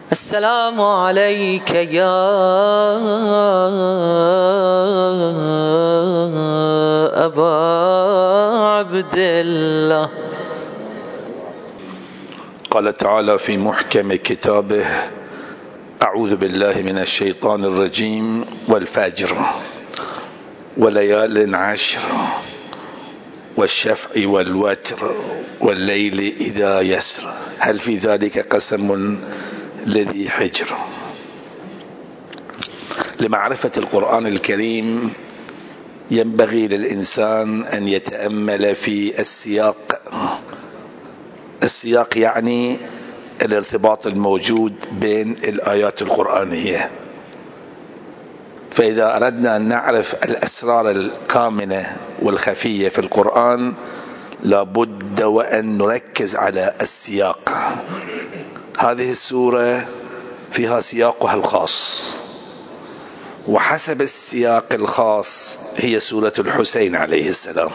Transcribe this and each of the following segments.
السلام عليك يا أبا عبد الله. قال تعالى في محكم كتابه: أعوذ بالله من الشيطان الرجيم، والفجر وليال عشر والشفع والوتر والليل إذا يسر هل في ذلك قسم لذي حجر. لمعرفة القرآن الكريم ينبغي للإنسان أن يتأمل في السياق. السياق يعني الارتباط الموجود بين الآيات القرآنية. فإذا أردنا أن نعرف الأسرار الكامنة والخفية في القرآن لابد وأن نركز على السياق. هذه السورة فيها سياقها الخاص، وحسب السياق الخاص هي سورة الحسين عليه السلام.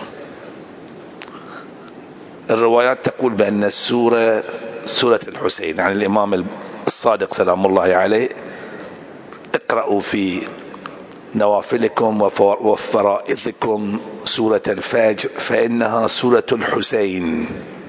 الروايات تقول بأن السورة سورة الحسين عن الإمام الصادق سلام الله عليه: اقرأوا في نوافلكم وفرائضكم سورة الفجر فإنها سورة الحسين.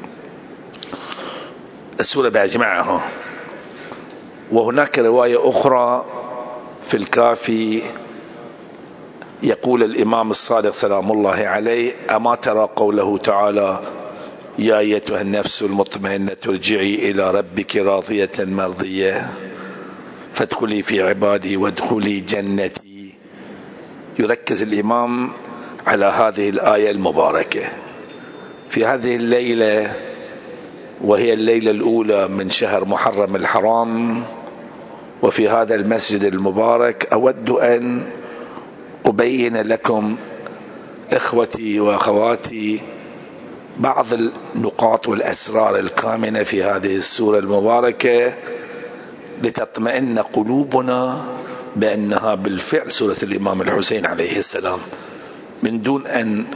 السورة بأجمعها. وهناك رواية أخرى في الكافي يقول الإمام الصادق سلام الله عليه: أما ترى قوله تعالى: يا أيتها النفس المطمئنة ارجعي إلى ربك راضية مرضية فادخلي في عبادي وادخلي جنتي. يركز الإمام على هذه الآية المباركة في هذه الليلة، وهي الليلة الأولى من شهر محرم الحرام، وفي هذا المسجد المبارك أود أن أبين لكم إخوتي وأخواتي بعض النقاط والأسرار الكامنة في هذه السورة المباركة لتطمئن قلوبنا بأنها بالفعل سورة الإمام الحسين عليه السلام، من دون أن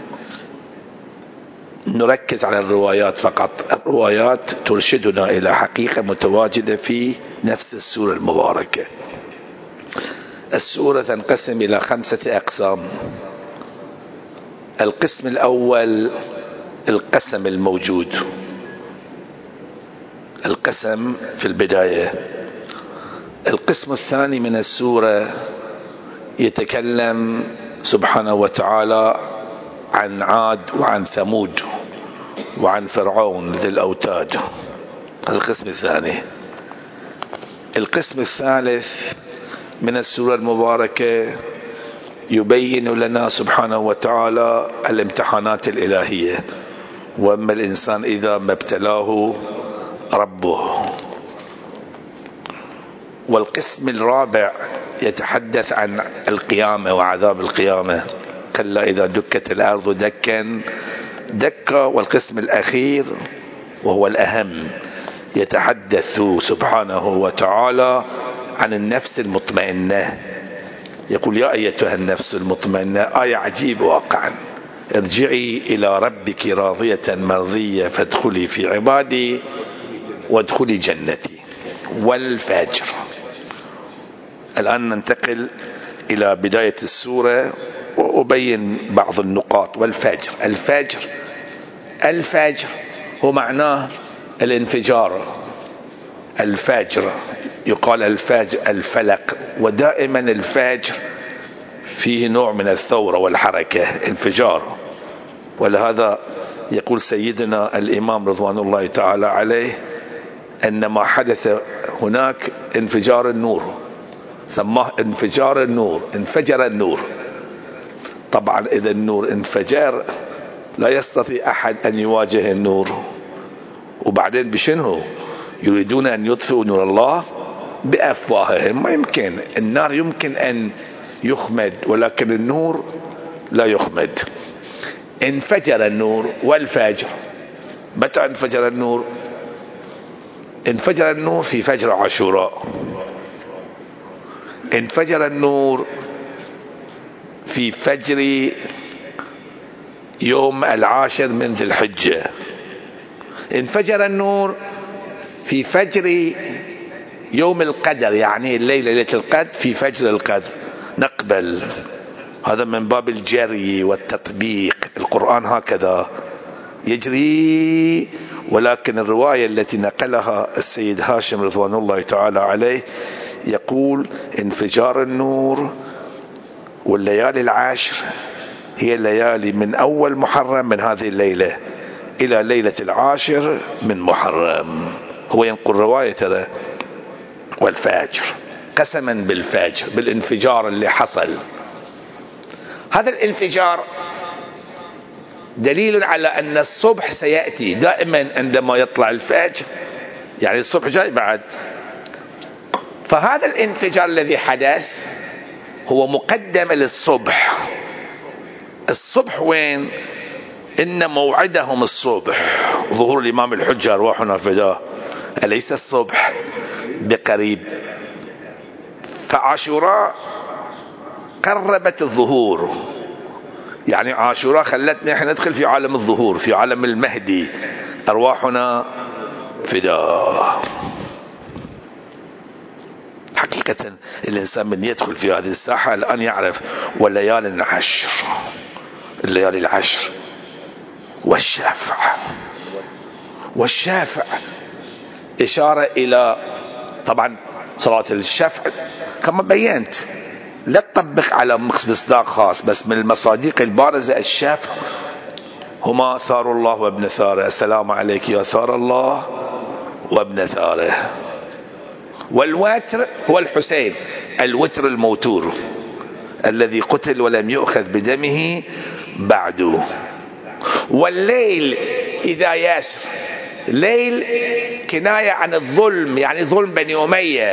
نركز على الروايات فقط. الروايات ترشدنا إلى حقيقة متواجدة في نفس السورة المباركة. السورة تنقسم إلى 5 أقسام. القسم الأول القسم الموجود، القسم في البداية. القسم الثاني من السورة يتكلم سبحانه وتعالى عن عاد وعن ثمود وعن فرعون ذي الأوتاد. القسم الثاني. القسم الثالث من السورة المباركة يبين لنا سبحانه وتعالى الامتحانات الإلهية: وأما الإنسان إذا ما ابتلاه ربه. والقسم الرابع يتحدث عن القيامة وعذاب القيامة: كلا إذا دكت الأرض دكا دكا. والقسم الأخير وهو الأهم يتحدث سبحانه وتعالى عن النفس المطمئنة. يقول: يا أيتها النفس المطمئنة. آية عجيبة واقعا: ارجعي إلى ربك راضية مرضية فادخلي في عبادي وادخلي جنتي. والفجر. الآن ننتقل إلى بداية السورة وأبين بعض النقاط. والفجر. الفجر هو معناه الانفجار. الفجر يقال الفجر الفلق، ودائما الفجر فيه نوع من الثورة والحركة، انفجار. ولهذا يقول سيدنا الإمام رضوان الله تعالى عليه أن ما حدث هناك انفجار النور، سماه انفجار النور، انفجر النور. طبعا إذا النور انفجر لا يستطيع أحد أن يواجه النور. وبعدين بشنه يريدون أن يطفئوا نور الله بأفواههم؟ ما يمكن. النار يمكن أن يخمد ولكن النور لا يخمد. انفجر النور. والفجر. متى انفجر النور؟ انفجر النور في فجر عاشوراء. انفجر النور في فجر يوم 10 من ذي الحجة. انفجر النور في فجر يوم القدر يعني الليلة ليلة القدر في فجر القدر نقبل. هذا من باب الجري والتطبيق، القرآن هكذا يجري. ولكن الرواية التي نقلها السيد هاشم رضوان الله تعالى عليه يقول انفجار النور والليالي العشر هي الليالي من أول محرم من هذه الليلة إلى ليلة العاشر من محرم. هو ينقل رواية ترى. والفجر، قسما بالفجر، بالانفجار اللي حصل. هذا الانفجار دليل على أن الصبح سيأتي دائما عندما يطلع الفجر، يعني الصبح جاي بعد. فهذا الانفجار الذي حدث هو مقدمة للصبح. الصبح وين؟ إن موعدهم الصبح، ظهور الإمام الحجة أرواحنا فداه، أليس الصبح بقريب؟ فعاشوراء قربت الظهور، يعني عاشوراء خلتنا احنا ندخل في عالم الظهور، في عالم المهدي، أرواحنا فداه. حقيقة الإنسان من يدخل في هذه الساحة الآن يعرف. والليالي العشر، الليالي العشر والشافع. والشافع إشارة إلى طبعا صلاة الشفع كما بينت، لا تطبق على مصداق خاص، بس من المصادق البارزة الشافع هما ثار الله وابن ثاره. السلام عليك يا ثار الله وابن ثاره. والوتر هو الحسين، الوتر الموتور الذي قتل ولم يؤخذ بدمه بعد. والليل إذا يسر، ليل كناية عن الظلم، يعني ظلم بني أمية.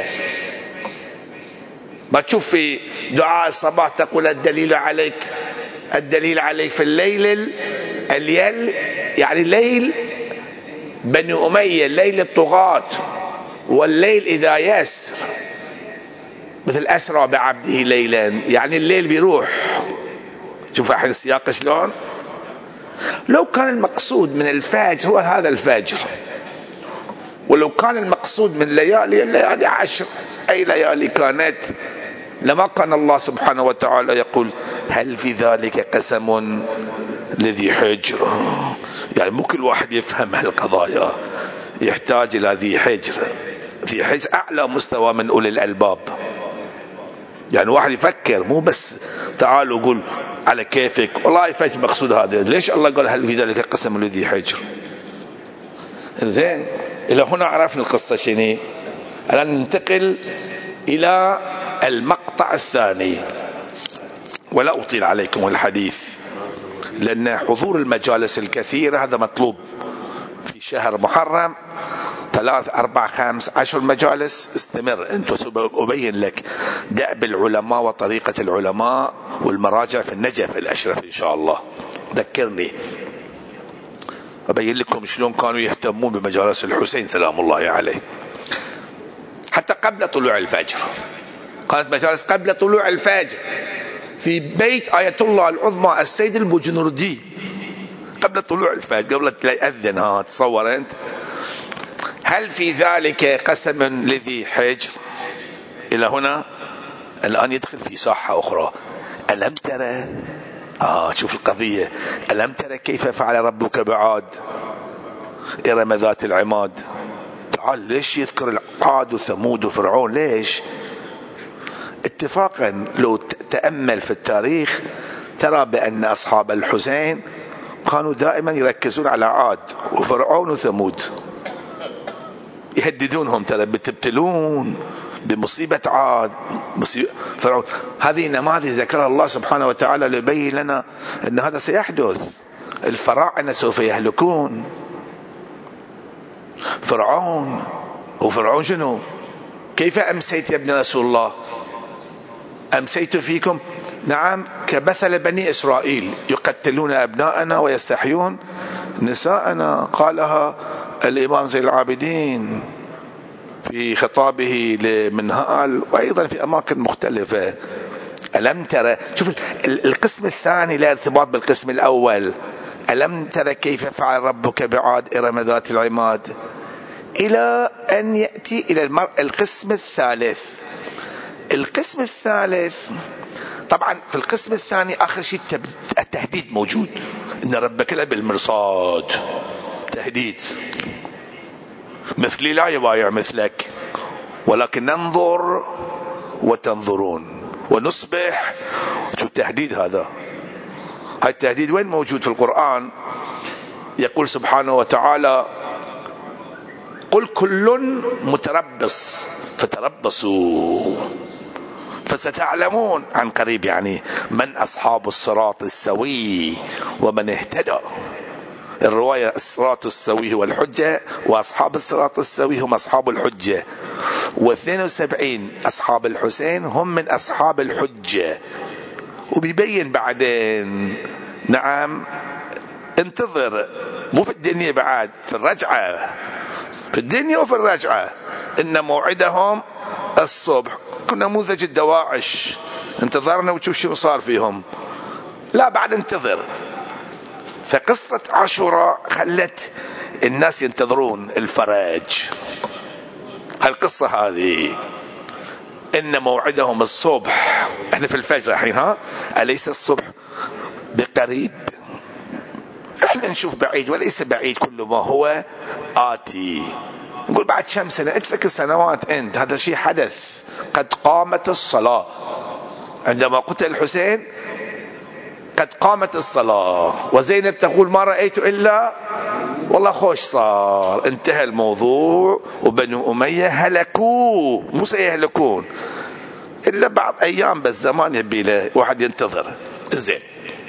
ما تشوف في دعاء الصباح تقول الدليل عليك، الدليل عليك في الليل الليل، يعني ليل بني أمية، ليل الطغاة. والليل إذا يسر مثل أسرى بعبده ليلا، يعني الليل بيروح. شوف أحد السياق شلون. لو كان المقصود من الفجر هو هذا الفجر، ولو كان المقصود من الليالي عشر أي ليالي كانت، لما كان الله سبحانه وتعالى يقول هل في ذلك قسم لذي حجر. يعني مو كل واحد يفهم هالقضايا، يحتاج إلى ذي حجر. ذي حجر أعلى مستوى من أولي الألباب. يعني واحد يفكر، مو بس تعالوا قول على كيفك والله فايت مقصود هذا. ليش الله قال هل في ذلك قسم لذي حجر؟ زين، إلى هنا عرفنا القصة شنو. الآن ننتقل إلى المقطع الثاني، ولا أطيل عليكم الحديث لأن حضور المجالس الكثيرة هذا مطلوب في شهر محرم. 3 4 5 10 مجالس استمر. أنت أبين لك دأب العلماء وطريقة العلماء والمراجع في النجف الأشرف إن شاء الله. ذكرني أبين لكم شلون كانوا يهتمون بمجالس الحسين سلام الله عليه حتى قبل طلوع الفجر. كانت مجالس قبل طلوع الفجر في بيت آية الله العظمى السيد البوجنردي قبل طلوع الفجر، قبل لا يأذن. تصور أنت. هل في ذلك قسم لذي حجر؟ إلى هنا الآن يدخل في ساحة أخرى. ألم ترى شوف القضية. ألم ترى كيف فعل ربك بعاد إرم ذات العماد. تعال ليش يذكر عاد وثمود وفرعون؟ ليش؟ اتفاقا لو تأمل في التاريخ ترى بأن أصحاب الحسين كانوا دائما يركزون على عاد وفرعون وثمود، يهددونهم ترى بتبتلون بمصيبة عاد مصيبة فرعون. هذه نماذج ذكرها الله سبحانه وتعالى ليبين لنا أن هذا سيحدث. الفراعنة سوف يهلكون. فرعون، وفرعون شنو؟ كيف أمسيت يا ابن رسول الله؟ أمسيت فيكم نعم كمثل بني إسرائيل يقتلون أبناءنا ويستحيون نساءنا. قالها الإمام زين العابدين في خطابه لمنهال وأيضا في أماكن مختلفة. ألم ترى، شوف القسم الثاني لا ارتباط بالقسم الأول. ألم ترى كيف فعل ربك بعاد إرم ذات العماد. إلى أن يأتي إلى القسم الثالث. القسم الثالث طبعا في القسم الثاني آخر شيء التهديد موجود، إن ربك لبالمرصاد، تهديد مثلي لا يبايع مثلك، ولكن ننظر وتنظرون ونصبح. شو التهديد هذا؟ هاي التهديد وين موجود في القرآن؟ يقول سبحانه وتعالى: قل كل متربص فتربصوا فستعلمون عن قريب، يعني من أصحاب الصراط السوي ومن اهتدى. الرواية الصراط السوي هو الحجة، وأصحاب الصراط السوي هم أصحاب الحجة، و72 أصحاب الحسين هم من أصحاب الحجة. وبيبين بعدين نعم انتظر، مو في الدنيا بعد، في الرجعة، في الدنيا وفي الرجعة، إن موعدهم الصبح. كنا نموذج الدواعش، انتظرنا وتشوف شو صار فيهم، لا بعد انتظر. فقصة عاشوراء خلت الناس ينتظرون الفرج. هالقصة هذه إن موعدهم الصبح، احنا في الفجر الحين، ها أليس الصبح بقريب؟ احنا نشوف بعيد وليس بعيد كل ما هو آتي. نقول بعد كم سنة، اتفكر سنوات انت، هذا شيء حدث. قد قامت الصلاة، عندما قتل الحسين قد قامت الصلاة. وزينب تقول: ما رأيت إلا والله خوش صار، انتهى الموضوع، وبنو أمية هلكوا، مو سيهلكون إلا بعض أيام، بس زمان يبي له واحد ينتظر. زين،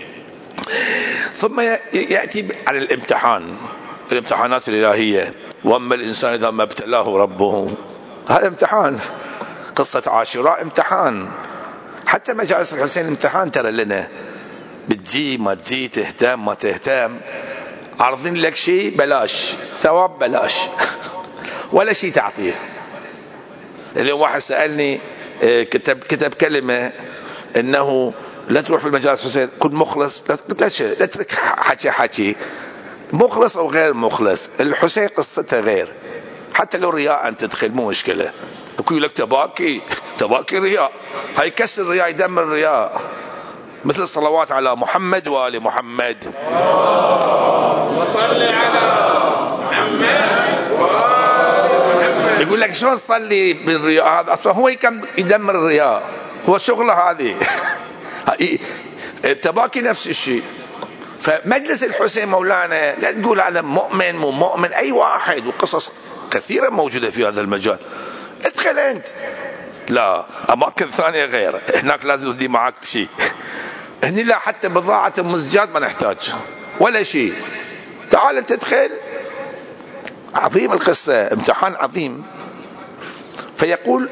ثم يأتي على الامتحان، الامتحانات الإلهية. وأما الإنسان إذا ما ابتلاه ربه، هذا امتحان. قصة عاشوراء امتحان، حتى مجالس الحسين امتحان ترى لنا. بتجي ما تجي، تهتم ما تهتم، عارضين لك شيء بلاش، ثواب بلاش ولا شيء تعطيه. اليوم واحد سألني، كتب كلمة إنه لا تروح في المجالس الحسين، كن مخلص، لا تترك حكي مخلص أو غير مخلص. الحسين قصته غير، حتى لو رياء أن تدخل مو مشكلة. يقول لك تباكي رياء، هاي كسر الرياء، يدمر الرياء. مثل الصلوات على محمد وآل محمد، وصل على محمد وآل محمد. يقول لك شلون تصلي بالرياء؟ هذا أصلا هو يدمر الرياء، هو شغله هذه تباكي نفس الشيء. فمجلس الحسين مولانا لا تقول هذا مؤمن مو مؤمن، أي واحد، وقصص كثيرة موجودة في هذا المجال. ادخل أنت، لا أماكن ثانية غير، هناك لازم يدي معك شيء. هني لا، حتى بضاعة مزجات ما نحتاج ولا شيء، تعال تدخل. عظيم القصة، امتحان عظيم. فيقول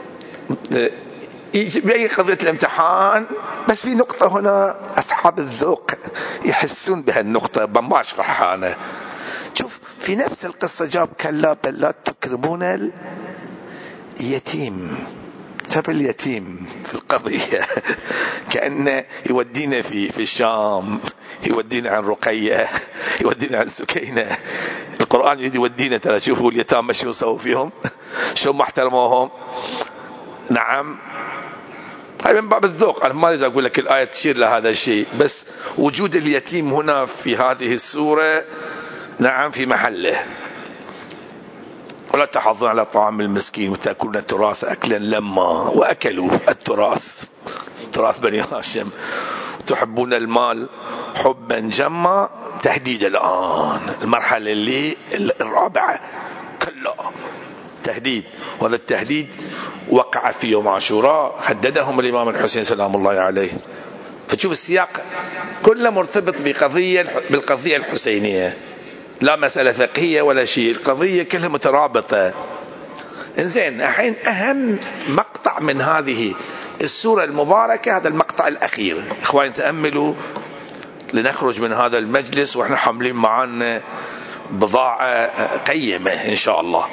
يجي قضية الامتحان، بس في نقطة هنا أصحاب الذوق يحسون بها النقطة، بما أشرحها أنا. شوف، في نفس القصة جاب: كلا بل لا تكرمون اليتيم. جاب اليتيم في القضية كأنه يودينا في الشام، يودينا عن رقية، يودينا عن سكينة. القرآن يودينا، ترى شوفوا اليتامى شو سووا فيهم، شو ما احترموهم. نعم، هاي من باب الذوق. أنا ما أريد أقول لك الآية تشير لهذا الشيء، بس وجود اليتيم هنا في هذه السورة نعم في محله. ولا تحضون على طعام المسكين وتأكلون التراث أكلا لما، وأكلوا التراث، تراث بني هاشم. تحبون المال حبا جما، تهديد الآن، المرحلة اللي الرابعة، كلا تهديد. وهذا التهديد وقع في يوم عاشوراء، هددهم الإمام الحسين سلام الله عليه. فتشوف السياق كله مرتبط بالقضية الحسينية، لا مسألة فقهية ولا شيء، القضية كلها مترابطة. إنزين، الحين أهم مقطع من هذه السورة المباركة هذا المقطع الأخير. إخواني تأملوا، لنخرج من هذا المجلس وإحنا حاملين معنا بضاعة قيمة إن شاء الله.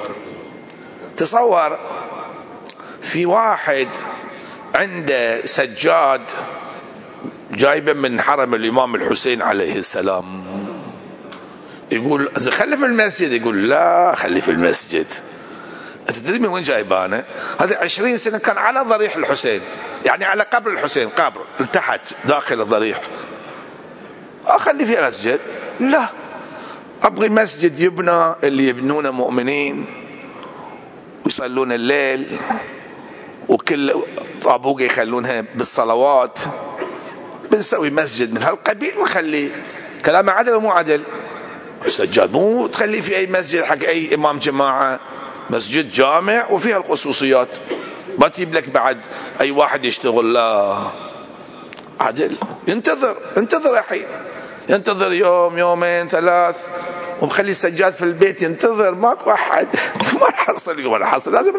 تصور في واحد عنده سجاد جايبه من حرم الإمام الحسين عليه السلام، يقول خلي في المسجد، يقول لا خلي في المسجد. انت تدري من وين جايبانه؟ هذه 20 سنة كان على ضريح الحسين، يعني على قبر الحسين، قبر تحت داخل الضريح. اخلي في مسجد؟ لا، ابغي مسجد يبنى، اللي يبنونه مؤمنين ويصلون الليل، وكل طابوقة يخلونها بالصلوات. بنسوي مسجد من هالقبيل ونخليه. كلام عدل ومو عدل؟ السجاد مو تخليه في اي مسجد حق اي امام جماعة، مسجد جامع وفيها الخصوصيات، ما تجيب لك بعد اي واحد يشتغل. لا، عدل. ينتظر الحين، ينتظر يوم يومين ثلاث، ومخلي السجاد في البيت ينتظر. ماكو احد. ما نحصل. يقول نحصل، لازم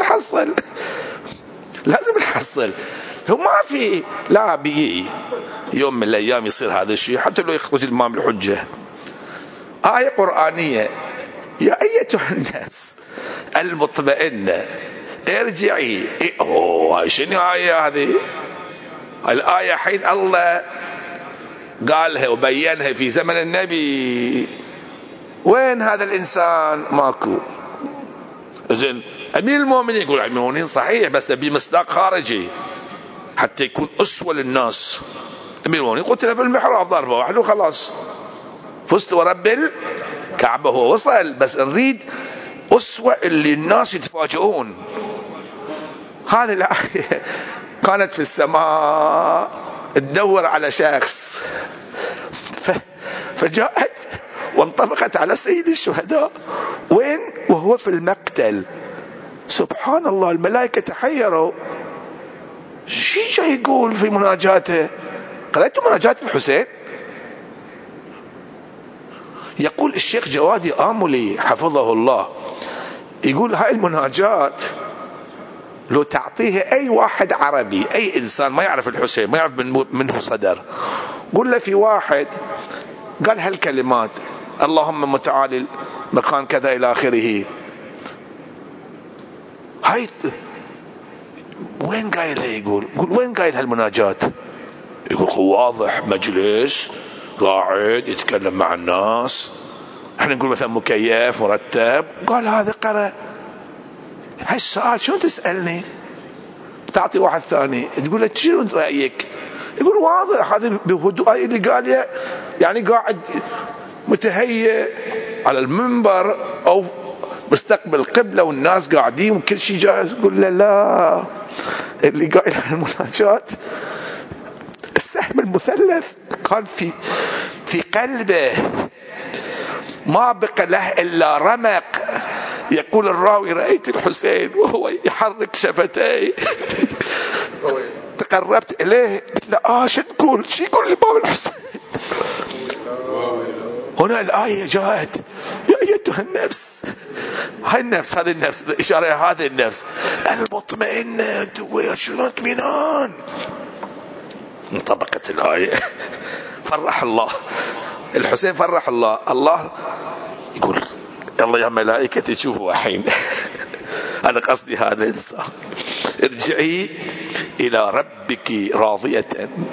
نحصل. هو ما في، لا بيجي يوم من الايام يصير هذا الشيء، حتى لو يخرج الامام الحجة. آية قرآنية: يا أيتها النفس المطمئنة ارجعي. شنو آية هذه؟ الآية حين الله قالها وبينها في زمن النبي. وين هذا الإنسان؟ ماكو. إذن أمير المؤمنين يقول أمير المؤمنين صحيح، بس نبي مصداق خارجي حتى يكون أسوة للناس. أمير المؤمنين قتل في المحراب ضربة واحدة وخلاص، فزت ورب الكعبة، هو وصل، بس نريد أسوة اللي الناس يتفاجئون. هذه الآية كانت في السماء تدور على شخص، فجاءت وانطبقت على سيد الشهداء. وين؟ وهو في المقتل. سبحان الله، الملائكة تحيروا. شي جاي يقول في مناجاته؟ قرأتوا مناجاة الحسين؟ يقول الشيخ جوادي آملي حفظه الله، يقول هاي المناجات لو تعطيها أي واحد عربي، أي إنسان ما يعرف الحسين، ما يعرف منه صدر، قل له في واحد قال هالكلمات: اللهم متعالي مكان كذا إلى آخره، هاي وين قايلها؟ يقول وين قايل هالمناجات؟ يقول واضح، مجلس قاعد يتكلم مع الناس، احنا نقول مثلا مكيف مرتب، قال هذا قرأ. هالسؤال شو تسألني؟ تعطي واحد ثاني تقول له شنو رأيك؟ يقول واضح، هذا بهدوء اللي قال، يعني قاعد متهيئ على المنبر او مستقبل القبلة والناس قاعدين وكل شيء جاهز. يقول له لا، اللي قايل المناجات السهم المثلث كان في قلبه، ما بقى له إلا رمق. يقول الراوي: رأيت الحسين وهو يحرك شفتيه، تقربت إليه قلت له شو تقول؟ شو يقول الإمام الحسين؟ هنا الآية جاءت: يا أيتها النفس. هاي النفس، هذه النفس، الإشارة هذه النفس المطمئنة، شنو اطمئنان. انطبقت الآية. فرح الله الحسين، فرح الله يقول: يلا يا ملائكتي شوفوا الحين. أنا قصدي هذا الإنسان: ارجعي إلى ربك راضية.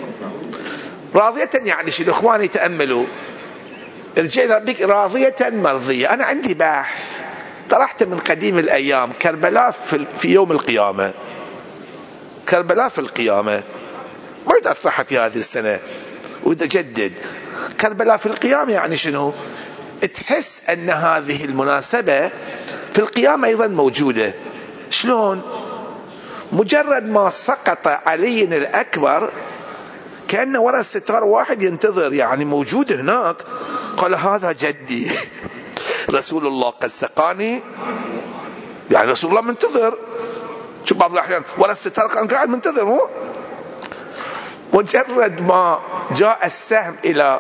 يعني شنو إخواني؟ تأملوا: ارجعي إلى ربك راضية مرضية. أنا عندي بحث طرحته من قديم الأيام: كربلاء في يوم القيامة، كربلاء في القيامة. ما أريد أطرحها في هذه السنة وأجدد. كربلاء في القيامة يعني شنو؟ تحس أن هذه المناسبة في القيامة أيضا موجودة. شلون؟ مجرد ما سقط علي الأكبر كأنه وراء الستار واحد ينتظر، يعني موجود هناك. قال: هذا جدي رسول الله قد سقاني، يعني رسول الله منتظر. شو بعض الأحيان وراء الستار كان قاعد منتظر. مو مجرد ما جاء السهم إلى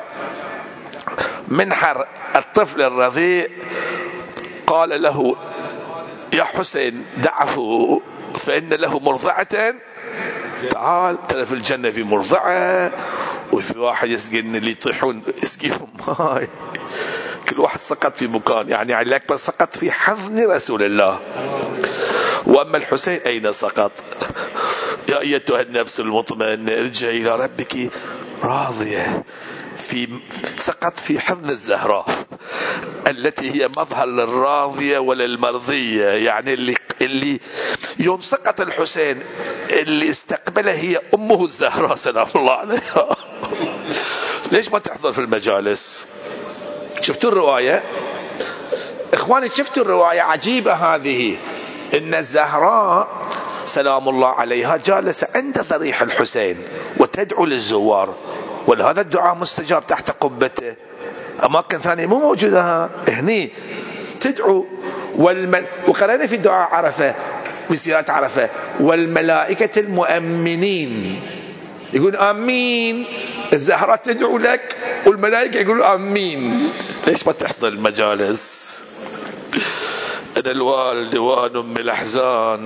منحر الطفل الرضيع قال له: يا حسين دعه فإن له مرضعة، تعال ترى في الجنة في مرضعة، وفي واحد يسقين اللي يطيحون يسقيهم ماي. كل واحد سقط في مكان، يعني علي الأكبر سقط في حضن رسول الله. وأما الحسين أين سقط؟ يا أيتها النفس المطمئنة ارجعي إلى ربك راضية، سقط في حضن الزهراء. التي هي مظهر للراضية وللمرضية. يعني اللي يوم سقط الحسين اللي استقبله هي أمه الزهراء سلام الله عليها. ليش ما تحضر في المجالس؟ شفتوا الرواية إخواني؟ شفتوا الرواية؟ عجيبة هذه، إن الزهراء سلام الله عليها جالسة عند ضريح الحسين وتدعو للزوار، ولهذا الدعاء مستجاب تحت قبته. أماكن ثانية مو موجودة، هني تدعو. وقرأنا في دعاء عرفة بسيرة عرفة: والملائكة المؤمنين يقول آمين. الزهراء تدعو لك والملائكة يقولوا آمين. ليش ما تحضر المجالس؟ أنا الوالد وأنا أم الأحزان.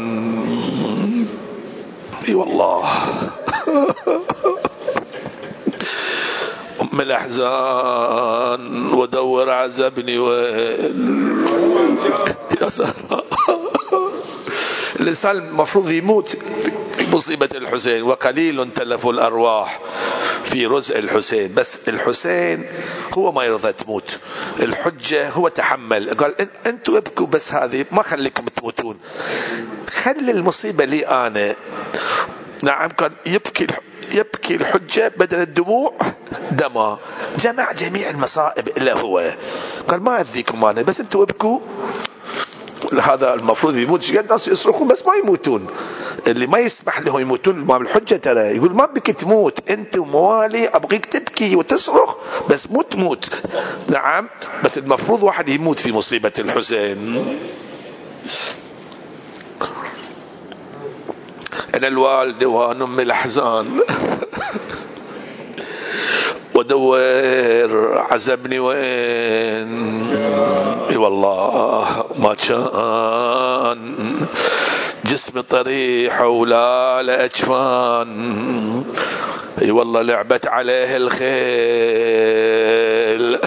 اي والله أم الأحزان ودور عزبني يا زهراء. الإنسان المفروض يموت في مصيبة الحسين، وقليل تلف الأرواح في رزق الحسين. بس الحسين هو ما يرضى تموت، الحجة هو تحمل، قال أنتوا ابكوا بس هذه ما خليكم تموتون، خلي المصيبة لي أنا. نعم، كان يبكي الحجة بدل الدموع دما، جمع جميع المصائب إلا هو، قال ما أذيكم أنا بس أنتوا ابكوا. هذا المفروض يموت، الناس يصرخون بس ما يموتون. اللي ما يسمح له يموتون الإمام الحجة ترى يقول ما بك تموت، أنت موالي أبغيك تبكي وتصرخ بس مو تموت. نعم، بس المفروض واحد يموت في مصيبة الحسين. أنا الوالد وأنا أم الأحزان ودور عزبني وين. اي والله ما كان جسم طريح ولا لأجفان. اي والله لعبت عليه الخيل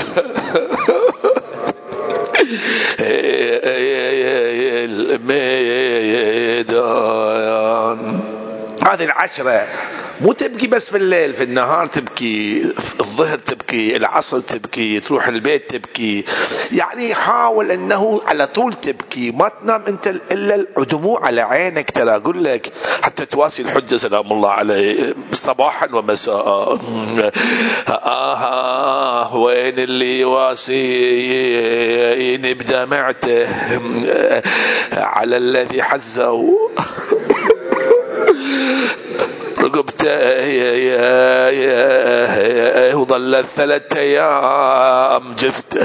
الميدان. هذه العشرة مو تبكي بس في الليل، في النهار تبكي، في الظهر تبكي، العصر تبكي، تروح البيت تبكي. يعني حاول انه على طول تبكي، ما تنام انت الا الدموع على عينك ترى، اقول لك حتى تواسي الحجة سلام الله عليه صباحا ومساء. وين اللي يواسيني بدمعته على الذي حزوا رقبته وظلت 3 أيام جفته.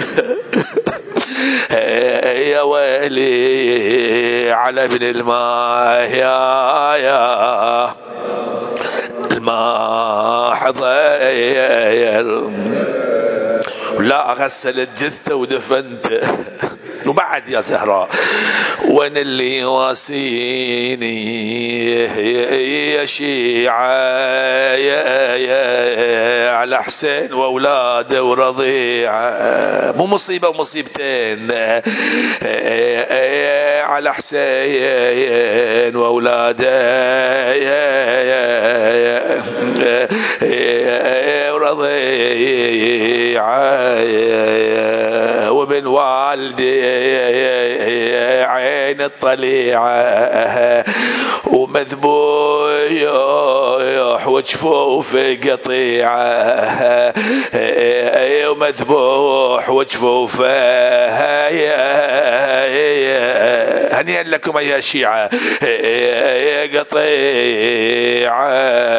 يا ويلي على ابن الماء يا الماء حضير لا أغسل الجثة ودفنته. وبعد يا زهراء وين اللي يواسيني يا شيعة يا على حسين وأولاده ورضيعة، مو مصيبة ومصيبتين، على حسين وأولاده ورضيعة ومن والدي عين الطليعة ومذبوح وجفوف قطيعة ومذبوح وجفوف. هنيئا لكم يا شيعة قطيعة.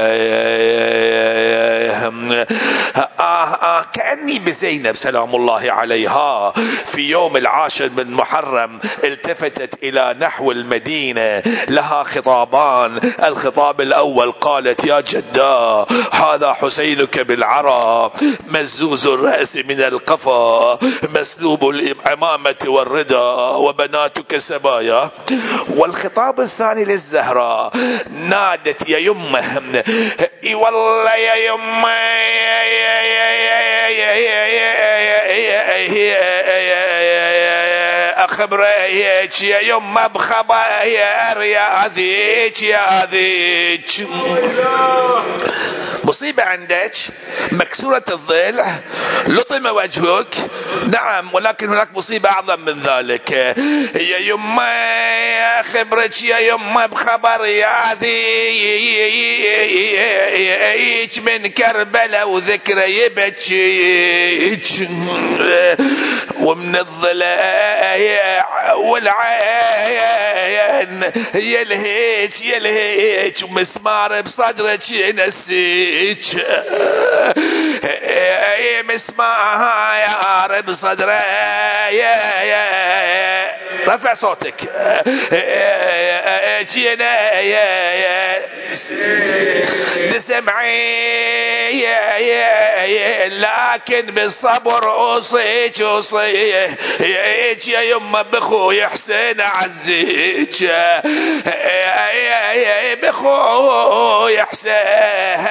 كأني بزينب سلام الله عليها في يوم 10 من محرم التفتت إلى نحو المدينة، لها خطابان. الخطاب الأول قالت: يا جدة هذا حسينك بالعرى مزوز الرأس من القفا مسلوب العمامة والردى وبناتك سبايا. والخطاب الثاني للزهراء نادت: يا يمه، اي والله يا يمه أخبريك يا يمه بخبايا يا ذيك يا ذيك. مصيبة عندك مكسورة الضلع لطم وجهك. نعم، ولكن هناك مصيبة أعظم من ذلك. يا يما خبرك يا يما بخبر ياذيك من كربلاء وذكرى يبكيك، ومن الضلع والعين يلهيك ومسمار بصدرك ينسيك. مسمار بصدرك، رفع صوتك. دسمعي لكن بالصبر اوصيك يا يما بخوي حسين عزيك، بخوي حسين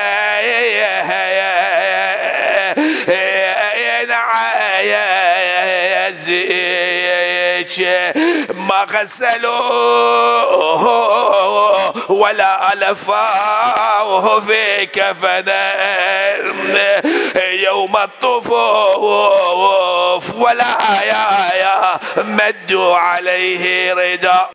ما غسلوه ولا ألفوه في كفنا يوم الطفوف، ولا يا مدوا عليه رداء.